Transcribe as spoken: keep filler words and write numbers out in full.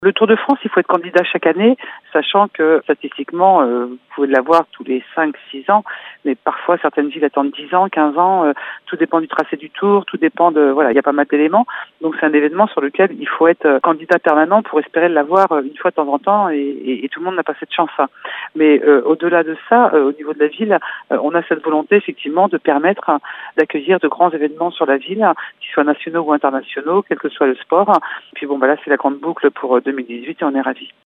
Le Tour de France, il faut être candidat chaque année, sachant que statistiquement, euh, vous pouvez l'avoir tous les cinq six ans, mais parfois certaines villes attendent dix ans, quinze ans, euh, tout dépend du tracé du Tour, tout dépend de... Voilà, il y a pas mal d'éléments, donc c'est un événement sur lequel il faut être candidat permanent pour espérer l'avoir une fois de temps en temps, et, et, et tout le monde n'a pas cette chance. Hein. Mais euh, au-delà de ça, euh, au niveau de la ville, euh, on a cette volonté effectivement de permettre hein, d'accueillir de grands événements sur la ville, qu'ils soient nationaux ou internationaux, quel que soit le sport. Puis bon, bah là c'est la grande boucle pour deux mille dix-huit et on est ravis.